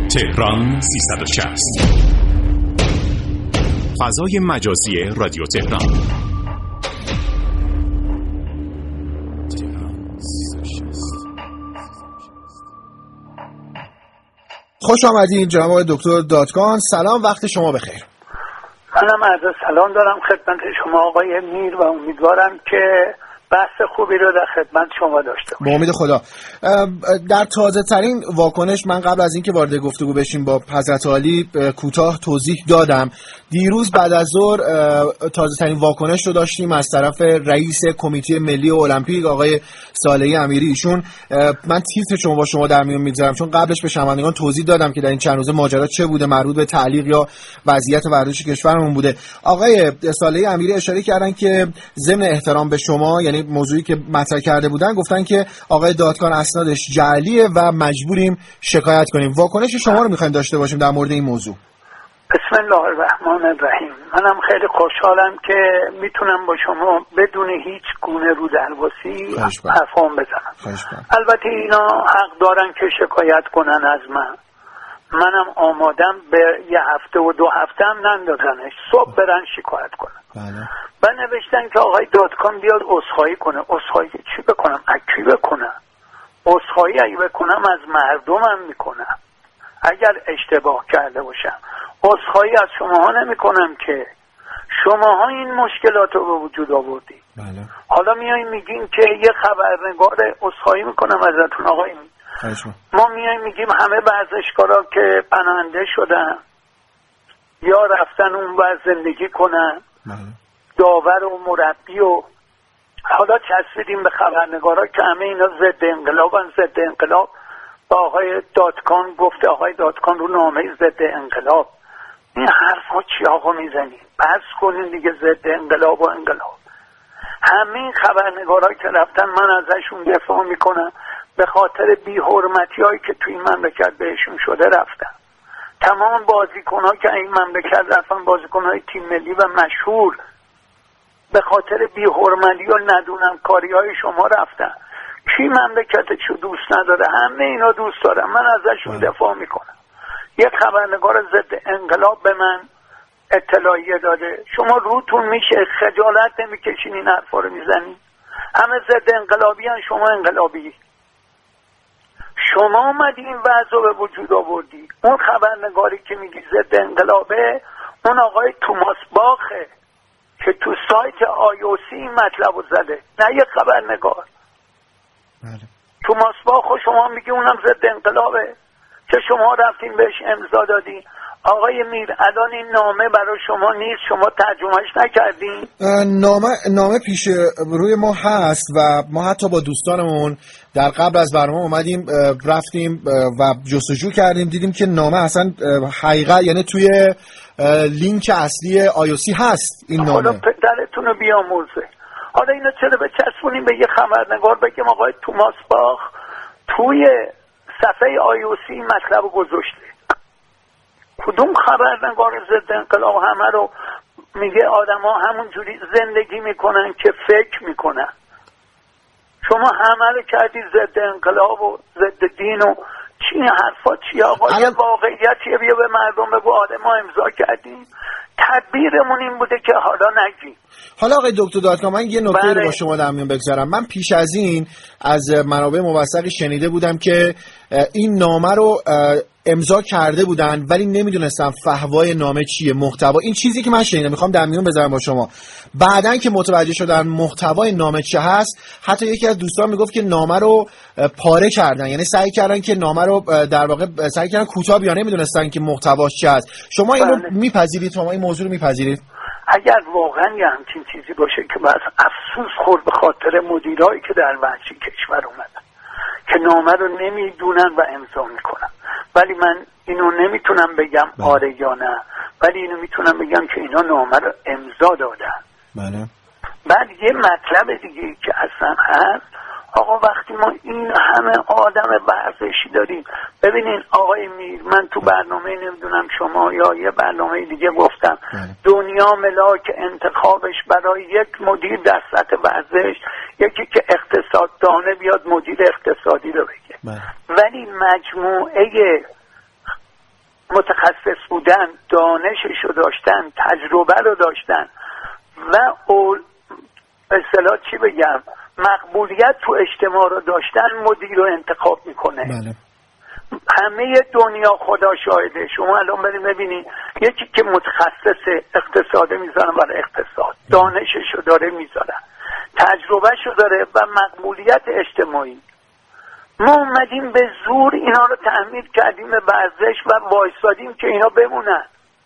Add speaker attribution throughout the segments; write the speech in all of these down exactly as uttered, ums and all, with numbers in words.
Speaker 1: تهران سیصد و شصت، فضای مجازی رادیو تهران.
Speaker 2: خوش آمدید جناب آقای دکتر دادکان. سلام، وقت شما بخیر.
Speaker 3: منم عرض سلام دارم خدمت شما آقای میر و امیدوارم که بحث خوبی رو در خدمت شما داشته باشم.
Speaker 2: با امید خدا. در تازه ترین واکنش من قبل از اینکه وارد گفتگو بشیم با حضرت عالی کوتاه توضیح دادم. دیروز بعد از ظهر تازه ترین واکنش رو داشتیم از طرف رئیس کمیته ملی المپیک آقای صالحی امیری. ایشون، من تیتر شما با شما در میون میگذارم چون قبلش به شنوندگان توضیح دادم که در این چند روزه ماجرا چه بوده، مربوط به تعلیق یا وضعیت ورزش کشورمون بوده. آقای صالحی امیری اشاره کردن که ضمن احترام به شما، یعنی موضوعی که مطرح کرده بودن، گفتن که آقای دادکان اسنادش جعلیه و مجبوریم شکایت کنیم. واکنش شما رو میخوایم داشته باشیم در مورد این موضوع.
Speaker 3: بسم الله الرحمن الرحیم. منم خیلی خوشحالم که میتونم با شما بدون هیچ گونه رودرواسی حرفام بزنم. البته اینا حق دارن که شکایت کنن از من. منم آمادم به یه هفته و دو هفته هم نندازنش، صبح برن شکایت کنن.
Speaker 2: بله.
Speaker 3: و نوشتن که آقای دادکان بیاد عذرخواهی کنه. عذرخواهی چی بکنم؟ اکی بکنم؟ عذرخواهی اگه بکنم از مردمم میکنم اگر اشتباه کرده باشم. عذرخواهی از شماها نمی کنم که شماها این مشکلات رو به وجود آوردید.
Speaker 2: بله.
Speaker 3: حالا میایین میگین که یه خبرنگار، عذرخواهی میکنم ازتون آقای می. ما میاییم میگیم همه ورزشکارا که پناهنده شدن یا رفتن اون ور زندگی کنن،
Speaker 2: بله.
Speaker 3: داور و مربی و حالا چسبیدیم به خبرنگارا که همه اینا ضد انقلابن. ضد انقلاب با آقای دادکان گفته آقای دادکان رو نامه ضد انقلاب. این حرفا چی آقا میزنید؟ بس کنین دیگه، ضد انقلاب و انقلاب. همه این خبرنگارا که رفتن من ازشون دفاع میکنم، به خاطر بی‌حرمتی هایی که توی این مملکت بهشون شده رفتن. تمام بازیکن‌ها که این مملکت رفتن، بازیکن‌های تیم ملی و مشهور، به خاطر بی‌حرمتی و ندونم کاری های شما رفتن. کی مملکتشو دوست نداره؟ همه اینا دوست دارن. من ازشون دفاع میکنم. یک خبرنگار ضد انقلاب به من اطلاعیه داده. شما روتون میشه خجالت نمیکشین این حرفا رو میزنین؟ همه ضد انقلابی هن، شما انقلابی. شما اومدی این وضع رو به وجود آوردی. اون خبرنگاری که میگی ضد انقلابه، اون آقای توماس باخه که تو سایت آی او سی این مطلب رو زده، نه یک خبرنگار.
Speaker 2: بله.
Speaker 3: توماس باخ و شما میگی اونم ضد انقلابه که شما رفتین بهش امضا دادین. آقای میر، الان این نامه برای شما نیست، شما ترجمهش نکردین؟
Speaker 2: نامه نامه پیش روی ما هست و ما حتی با دوستانمون در قبل از برنامه اومدیم رفتیم و جستجو کردیم، دیدیم که نامه اصلا حقیقت، یعنی توی لینک اصلی آی او سی هست این نامه.
Speaker 3: حالا پدرتون رو بیامرزه. حالا اینو چرا بچسبونیم به یه خبرنگار بگیم آقای توماس باخ توی صفحه آی او سی مطلب رو گذاشته؟ کدوم خبرنگار ضد انقلاب؟ همه رو میگه آدم ها همون جوری زندگی میکنن که فکر میکنن. شما همه رو کردی ضد انقلاب و ضد دین و چی حرفا چی آقا؟ یه واقعیتیه بیا به مردم بگو آره ما امضا کردیم. تدبیرمون این بوده که حالا نگیم.
Speaker 2: حالا آقای دکتر دادکان، من یه نکته رو با شما در میون بگذارم. من پیش از این از منابع موثقی شنیده بودم که این نامه رو امضا کرده بودن ولی نمیدونستم فحوای نامه چیه، محتوا. این چیزی که من شنیدم میخوام در میون بذارم با شما. بعدن که متوجه شدن محتوای نامه چه هست، حتی یکی از دوستان میگفت که نامه رو پاره کردن، یعنی سعی کردن که نامه رو در واقع سعی کردن کوتاه بیان، نمیدونستن که محتواش چه هست. شما اینو میپذیرید؟ شما این موضوع رو میپذیرید؟
Speaker 3: اگر واقعا یه همچین چیزی باشه که بس افسوس خورد به خاطر مدیرایی که در ورزش کشور اومدن که نامه رو نمیدونن و امضا میکنن. ولی من اینو نمیتونم بگم بله. آره یا نه، ولی اینو میتونم بگم که اینا نامه رو امضا دادن.
Speaker 2: بله.
Speaker 3: بعد یه مطلب دیگه که اصلا هست، آقا وقتی ما این همه آدم ورزشی داریم، ببینین آقای میر، من تو برنامه نمیدونم شما یا یه برنامه دیگه گفتم بله. دنیا ملاک انتخابش برای یک مدیر در سطح ورزش یکی که اقتصاددانه بیاد مدیر اقتصادی رو بگه بله. ولی مجموعه متخصص بودن، دانشش رو داشتن، تجربه رو داشتن و اول اصطلاح چی بگم مقبولیت تو اجتماع رو داشتن، مدیر رو انتخاب میکنه.
Speaker 2: بله.
Speaker 3: همه دنیا خدا شاهده. شما الان بریم ببینید یکی که متخصص اقتصاد میذارن برای اقتصاد، دانشش رو داره میذارن، تجربهش رو داره و مقبولیت اجتماعی. ما اومدیم به زور اینا رو تحمیل کردیم به ورزش و وایسادیم که اینا بمونن.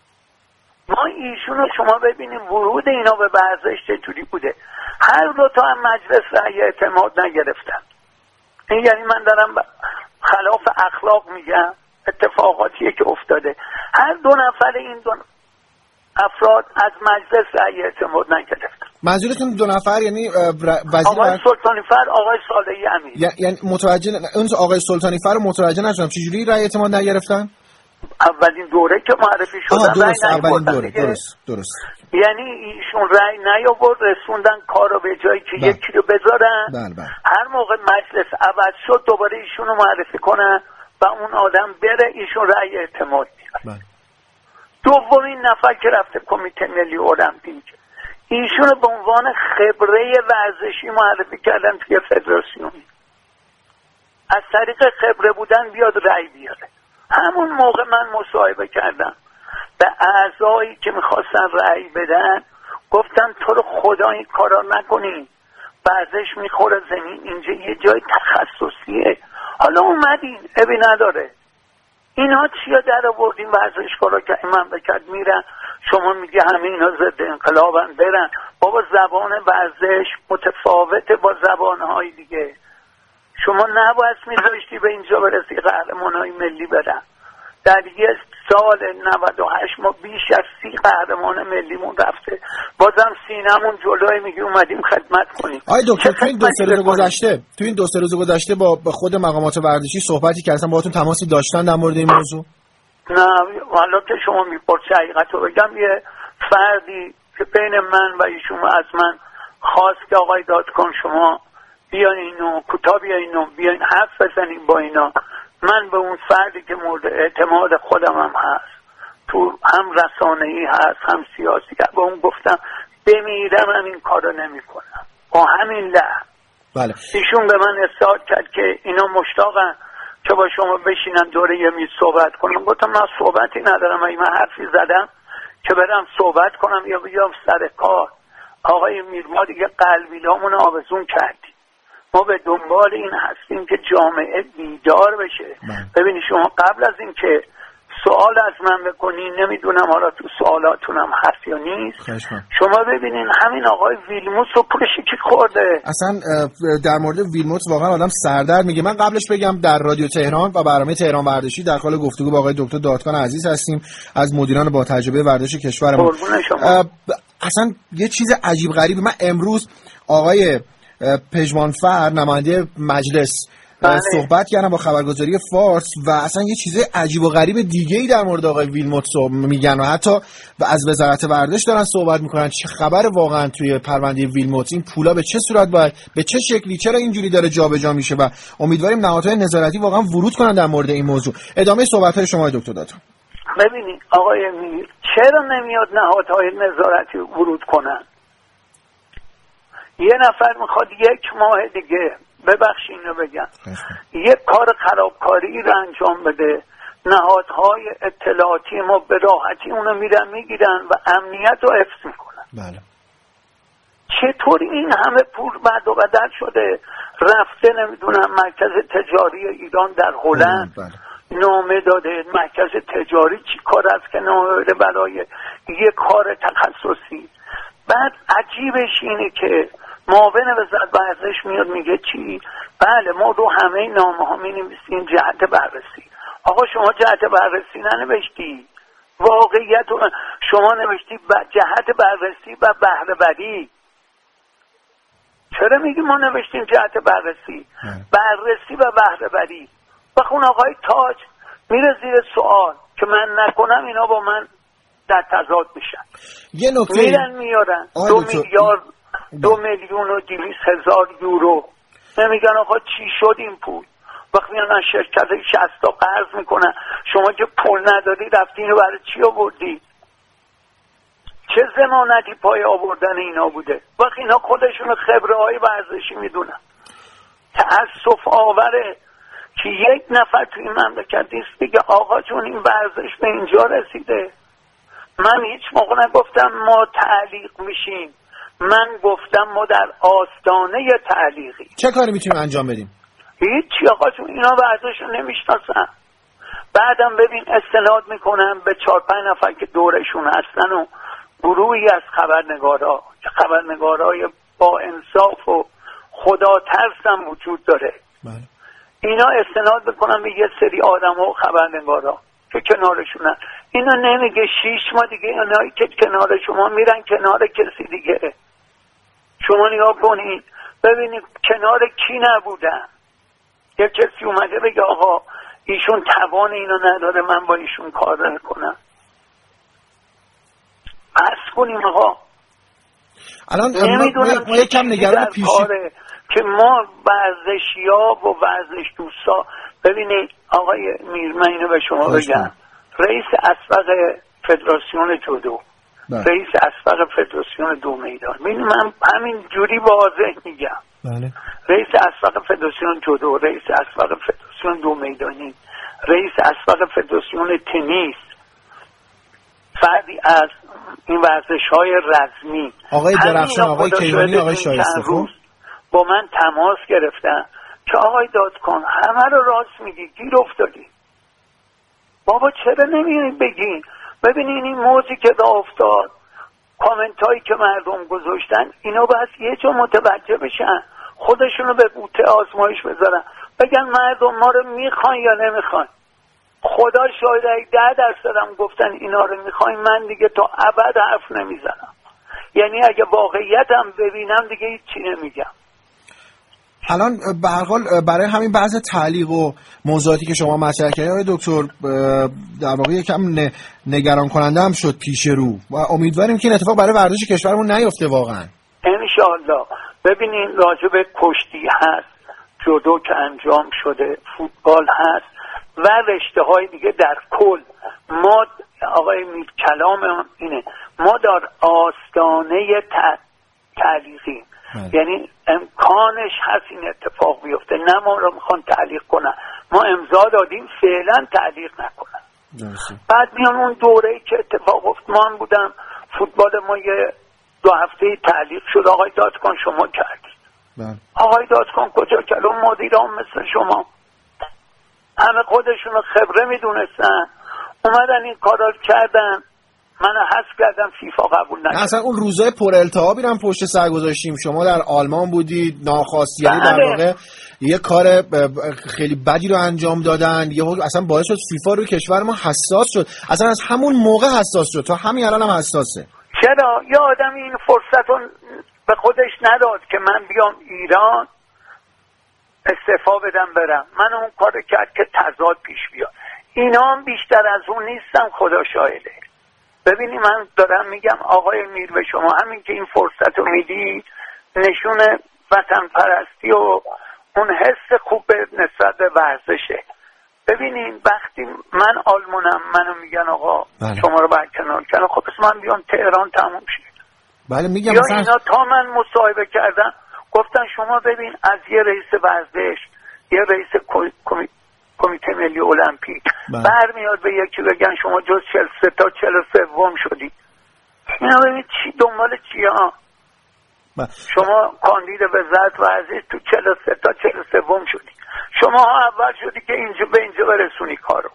Speaker 3: ما ایشون رو شما ببینیم ورود اینا به ورزش چجوری بوده. هر دو تا هم مجلس رأی اعتماد نگرفتن. این یعنی من دارم خلاف اخلاق میگم، اتفاقاتیه که افتاده. هر دو نفر این دو افراد از مجلس رأی اعتماد نگرفتن.
Speaker 2: منظورتون دو نفر یعنی وزیر
Speaker 3: آقای بر... سلطانی فر، آقای صالحی امیر.
Speaker 2: یعنی متوجه اون آقای سلطانی فر رو متوجه نشدم چجوری رأی اعتماد نگرفتن؟
Speaker 3: اولین دوره که معرفی شدن
Speaker 2: درست اولین دوره درست درست
Speaker 3: یعنی ایشون رأی نیاورد، رسوندن کارو به جایی که بله. یکی رو بذارن.
Speaker 2: بله بله.
Speaker 3: هر موقع مجلس عوض شد دوباره ایشون رو معرفی کنن و اون آدم بره، ایشون رأی اعتماد میاره. بله. دومین نفر که رفته کمیته ملی المپیک، ایشون رو به عنوان خبره ورزشی معرفی کردن توی فدراسیون. از طریق خبره بودن بیاد رأی بیاره. همون موقع من مصاحبه کردم به اعضایی که میخواستن رأی بدن، گفتم تو رو خدا این کارا نکنین، ورزش میخوره زمین، اینجا یه جای تخصصیه. حالا اومدین ابی نداره، اینها چیا در آوردین ورزشکارا که من بکرد میرن، شما میگه همه اینا ضد انقلابن برن. بابا زبان ورزش متفاوته با زبانهای دیگه. شما نباید میذاشتی به اینجا برسی قهرمانای ملی برن. در یه سال نود و هشت ما بیش از سی قهرمان ملیمون رفته، بازم سینمون جلوی میگی اومدیم خدمت کنیم.
Speaker 2: آی دکتر تو این دو سه روز گذشته تو این دو سه روز گذشته با خود مقامات ورزشی صحبتی کردن، باهاتون تماسی داشتن در مورد این موضوع؟
Speaker 3: نه، حالا که شما میپرسی حقیقتو بگم، یه فردی که بین من و ایشون از من خواست که آقای دادکن شما بیاین و کوتاه بیاین و بیاین حرف بزنیم با اینا. من به اون فردی که مورد اعتماد خودم هم هست، تو هم رسانه‌ای هست هم سیاسی، با اون گفتم بمیرم هم این کارو نمی کنم با همین لحظه.
Speaker 2: بله.
Speaker 3: ایشون به من اصرار کرد که اینا مشتاقن که با شما بشینن دوره یه میز صحبت کنم. گفتم من صحبتی ندارم، اگه من حرفی زدم که برم صحبت کنم یا بیام سر کار. آقای میر ما دیگه قلبیلامون آویزون کردیم، ما به دنبال این هستیم که جامعه بیدار بشه. ببینید شما قبل از این که سوال از من بکنین، نمیدونم حالا تو سوالاتونم هست یا نیست، خشم. شما ببینین همین آقای ویلموت رو پولشی که خورده.
Speaker 2: اصلا در مورد ویلموت واقعا آدم سردرد میگه. من قبلش بگم در رادیو تهران و برنامه تهران ورزشی در حال گفتگو با آقای دکتر دادکان عزیز هستیم از مدیران با تجربه ورزش کشورمون. اصلا یه چیز عجیب غریبی، من امروز آقای پژمانفر نماینده مجلس بله. صحبت کردم با خبرگزاری فارس و اصلا یه چیز عجیب و غریب دیگه‌ای در مورد آقای ویلموت میگن و حتی از وزارت ورزش دارن صحبت میکنن. چه خبر واقعا توی پرونده ویلموت؟ این پولا به چه صورت باید، به چه شکلی، چرا اینجوری داره جابجا میشه؟ و امیدواریم نهادهای نظارتی واقعا ورود کنن در مورد این موضوع. ادامه صحبت‌های شما دکتر دادکان.
Speaker 3: ببینید آقای میر، چرا نمیاد نهادهای نظارتی ورود کنن؟ یه نفر میخواد یک ماه دیگه، ببخشید اینو بگم، یک کار خرابکاری رو انجام بده، نهادهای اطلاعاتی ما به راحتی اونو میرن میگیرن و امنیت رو حفظ میکنن.
Speaker 2: بله.
Speaker 3: چطور این همه پول بعد و بدل شده رفته نمیدونم مرکز تجاری ایران در هلند بله. نامه داده، مرکز تجاری چی کار است که نامه بده برای یک کار تخصصی؟ بعد عجیبش اینه که معاون وزارت ورزش میاد میگه چی؟ بله ما رو همه نامه ها می نویسیم جهت بررسی. آقا شما جهت بررسی ننوشتی، واقعیت شما نوشتی جهت بررسی و بهره بری. چرا میگی ما نوشتیم جهت بررسی؟ بررسی و بهره بری. بخون آقای تاج میره زیر سوال که من نکنم اینا با من در تضاد میشن.
Speaker 2: یه نکته
Speaker 3: میرن میارن دو میلیارد دو میلیون و دویست هزار یورو، نمیگن آقا چی شد این پول؟ وقتی میان شرکت شصت تا قرض میکنن، شما که پول نداری رفتی اینو برای چی آوردی؟ چه ضمانتی پای آوردن اینا بوده؟ وقتی اینا خودشون خبره های ورزشی میدونن. تأسف آوره که یک نفر توی این مملکت نیست دیگه آقا جون این ورزش به اینجا رسیده. من هیچ موقع نگفتم ما تعلیق میشیم، من گفتم ما در آستانه تعلیقی.
Speaker 2: چه کاری میتونیم انجام بدیم؟
Speaker 3: هیچی آقا جون، اینا ورزش رو نمیشناسن. بعدم ببین استناد میکنن به چهار پنج نفر که دورشون هستن و گروهی از خبرنگارا که خبرنگارای با انصاف و خدا ترس هم وجود داره.
Speaker 2: بله.
Speaker 3: اینا استناد میکنن به یه سری آدم ها و خبرنگارا که کنارشونن. اینا نمیگه شیش ماه دیگه اینایی که کنار شما میرن کنار کسی دیگه. شما نگاه کنید ببینید کنار کی نبودن. یه کسی اومده بگه آقا ایشون توان اینو نداره من با ایشون کار نکنم. عرض کنیم آقا
Speaker 2: الان نمیدونم ما یکم نگران پیشی
Speaker 3: که ما ورزشی ها و ورزش دوستا. ببینید آقای میر من اینو به شما بگم، رئیس اسبق فدراسیون جودو، بله. رئیس اسبق فدراسیون دو میدان، من همین جوری واضح میگم،
Speaker 2: بله.
Speaker 3: رئیس اسبق فدراسیون جودو، رئیس اسبق فدراسیون دو میدانی، رئیس اسبق فدراسیون تنیس، فردی از این ورزش های رزمی،
Speaker 2: آقای درخشان، آقای کیوانی، آقای شایسته روز
Speaker 3: با من تماس گرفتن که آقای دادکن همه رو راست میگی، گیر افتادی بابا، چرا نمیایی بگین؟ ببینین این موضوعی که دا افتاد، کامنت هایی که مردم گذاشتن، اینا بس یه جا متوجه بشن، خودشونو به بوته آزمایش بذارن، بگن مردم ما رو میخوان یا نمیخوان. خدا شاید اگه ده درصد هم گفتن اینا رو میخواین، من دیگه تا ابد حرف نمیزنم. یعنی اگه واقعیت هم ببینم دیگه هیچی نمیگم.
Speaker 2: الان به هر حال برای همین بحث تعلیق و موضوعاتی که شما مطرح کردید آقای دکتر، در واقع یکم نگران کننده هم شد پیش رو و امیدواریم که این اتفاق برای ورزش کشورمون نیفته واقعا ان
Speaker 3: شاء الله. ببینین راجع به کشتی هست، جودو که انجام شده، فوتبال هست و رشته های دیگه در کل. ما آقای میر کلام اینه، ما در آستانه تعلیقیم، یعنی امکانش هست این اتفاق بیفته. نه ما رو میخوان تعلیق کنن، ما امضا دادیم فعلا تعلیق نکنن. بعد میان اون دوره‌ای که اتفاق افت، من بودم فوتبال ما یه دو هفته تعلیق شد، آقای دادکن شما کردید. بله. آقای دادکن کجا کلام مدیران مثل شما همه خودشونو خبره میدونستن، اومدن این کارا کردن، من حذف کردم، فیفا قبول نکرد.
Speaker 2: اصلا اون روزای پر التهابی رو هم پشت سر گذاشتیم. شما در آلمان بودید، ناخواستگاری در واقع یه کار خیلی بدی رو انجام دادن، یهو اصلا باعث شد فیفا رو کشور ما حساس شد. اصلا از همون موقع حساس شد تا همین الان هم حساسه.
Speaker 3: چرا یه آدم این فرصت رو به خودش نداد که من بیام ایران استعفا بدم برم؟ من اون کار کرد که تضاد پیش بیاد. اینا هم بیشتر از اون نیستم، خدا شاهده. ببینی من دارم میگم آقای میر به شما، همین که این فرصت رو میدی نشون وطن پرستی و اون حس خوب نسبت به ورزشه. ببینین وقتی من آلمانم منو میگن آقا بله. شما رو برکنار کردن، خب پس من بیام تهران تموم شد.
Speaker 2: بله میگم
Speaker 3: یا
Speaker 2: مثلا
Speaker 3: اینا تا من مصاحبه کردن گفتن شما ببین از یه رئیس ورزش، یه رئیس کمیته کمیته ملی المپیک برمیاد به یکی بگن شما جز چهل و سه تا چهل و سوم شدی. اینا ببین چی دنبال چیه ها؟ شما کاندید وزارت ورزش تو چهل و سه تا چهل و سوم شدی، شما ها اول شدی که اینجا به اینجا برسونی کارو.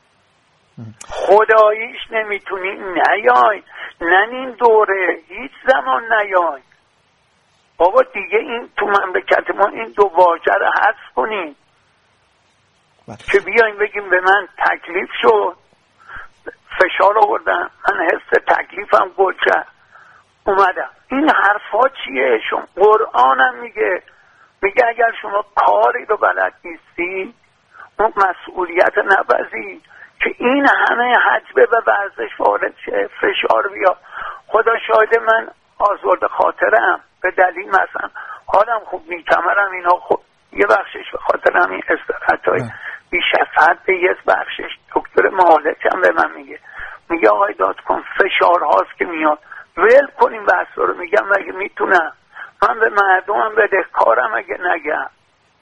Speaker 3: خداییش نمیتونی نیای، ننین دوره هیچ زمان نیای بابا دیگه. این تو مملکت ما این دو واژه رو حذف کنین که بیایم بگیم به من تکلیف شد، فشار آوردم، من حس تکلیفم گل کرد اومدم. این حرفا چیه؟ شما قرآنم میگه میگه اگر شما کاری رو بلد نیستی اون مسئولیت نپذیر که این همه حجبه به ورزش وارد شه، فشار بیا. خدا شاهد من آزرده خاطرم به دلیل مثلا حالم خوب نی، کمرم اینا خوب یه بخشش به خاطر همین استراحت‌های بیش از حد، یه بخشش دکتر مالک هم به من میگه میگه آقای دادکن فشار هاست که میاد، ول کنیم بحث رو. میگم مگه میتونم من به مردمم بدهکارم اگه نگم؟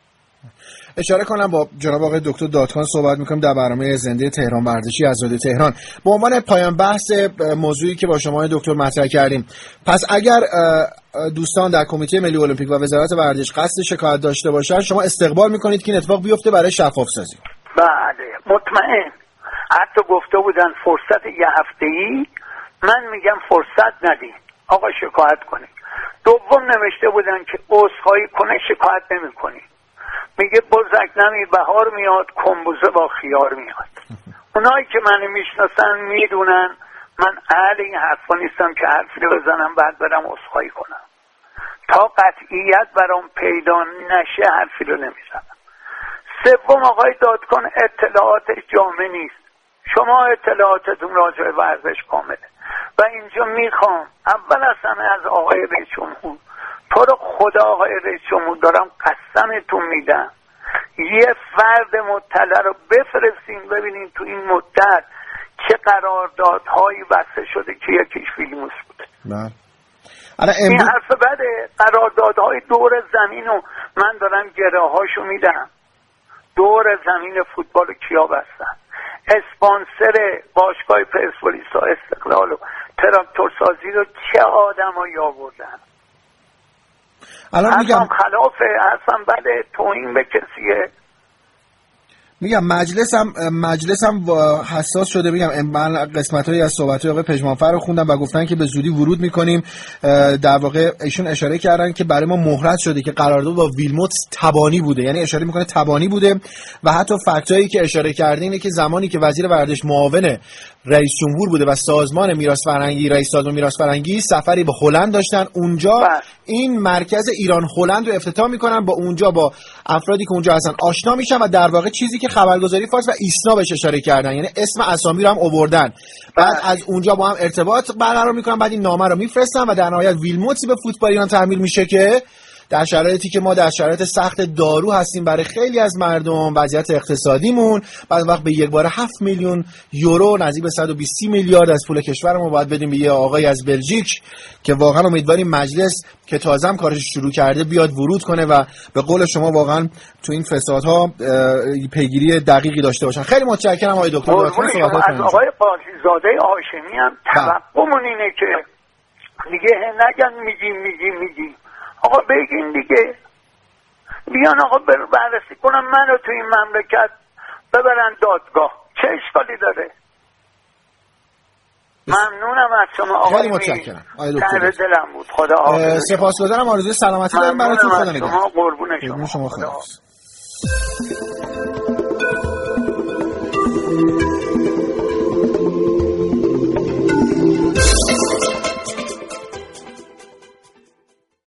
Speaker 2: اشاره کنم با جناب آقای دکتر دادکان صحبت میکنیم در برنامه زنده تهران ورزشی از رادیو تهران به عنوان پایان بحث موضوعی که با شما دکتر مطرح کردیم. پس اگر دوستان در کمیته ملی المپیک و وزارت ورزش قصد شکایت داشته باشن، شما استقبال میکنید که این اتفاق بیفته برای شفاف سازی؟
Speaker 3: بله مطمئن. حتی گفته بودن فرصت یه هفته‌ای، من میگم فرصت ندید آقا شکایت کنید. دوم نوشته بودن که عذرخواهی کنه شکایت نمی‌کنی. میگه بزرگ نمی بهار میاد کمبوزه با خیار میاد. اونایی که منو میشناسن میدونن من اهل این حرفا نیستم که حرفی رو بزنم بعد برم عذرخواهی کنم. تا قطعیت برام پیدا نشه حرفی رو نمیزنم. سوم آقای دادکان اطلاعاتش جامع نیست. شما اطلاعاتتون راجع به ورزش کامله و اینجا میخوام اول از همه از آقای رئیس جمهور، تو رو خدا آقای رئیس جمهور دارم قسمتون میدم یه فرد مطلع رو بفرستین ببینین تو این مدت چه قراردادهایی بسته شده که یکیش فیلموس بوده.
Speaker 2: بله.
Speaker 3: این حرف بده. قراردادهای دور زمین رو من دارم گره هاشو میدم. دور زمین فوتبال کیا بستن؟ اسپانسر باشگاه پرسپولیس و استقلال و تراکتور سازی رو چه آدمایی آوردن؟
Speaker 2: الان میگم
Speaker 3: خلافه اصلا بده توهین به کسیه.
Speaker 2: میگم مجلس هم مجلس هم حساس شده. میگم من قسمت‌هایی از صحبت‌های آقای پژمانفر رو خوندم و گفتن که به زودی ورود می‌کنیم. در واقع ایشون اشاره کردن که برای ما مهلت شده که قرارداد با ویلموت تبانی بوده، یعنی اشاره می‌کنه تبانی بوده و حتی فکتایی که اشاره کرده اینه که زمانی که وزیر ورزش معاون رئیس جمهور بوده و سازمان میراث فرهنگی رئیس سازمان میراث فرهنگی سفری به هلند داشتن، اونجا بس. این مرکز ایران هلند رو افتتاح می‌کنن، با اونجا با افرادی که اونجا هستن آشنا میشن و در واقع چیزی که خبرگزاری فارس و ایسنا بهش اشاره کردن، یعنی اسم اسامی رو هم آوردن. بعد از اونجا با هم ارتباط برقرار میکنن، بعد این نامه رو میفرستن و در نهایت ویلموتسی به فوتبال ایران تحمیل میشه که در شرایطی که ما در شرایط سخت دارو هستیم برای خیلی از مردم، وضعیت اقتصادیمون، بعد وقت به یک بار هفت میلیون یورو نزدیک به صد و بیست میلیارد از پول کشور ما باید بدیم به یه آقای از بلژیک که واقعا امیدواریم مجلس که تازه هم کارش شروع کرده بیاد ورود کنه و به قول شما واقعا تو این فسادها پیگیری دقیقی داشته باشن. خیلی متشکرم آقای دکتر.
Speaker 3: از آقای قاضی‌زاده هاشمی هم توقعمون اینه که دیگه نگن میگیم میگیم میگیم آقا بگین دیگه، بیان آقا بررسی کنم منو تو این مملکت ببرن دادگاه، چه اشکالی داره؟ ممنونم از شما آقا.
Speaker 2: خیلی متشکرم آقای دکتر.
Speaker 3: دلم بود. خدا حافظ.
Speaker 2: سپاسگزارم. آرزوی سلامتی دارم براتون. خدا نگهدار.
Speaker 3: شما قربون شما.
Speaker 2: شما خدا.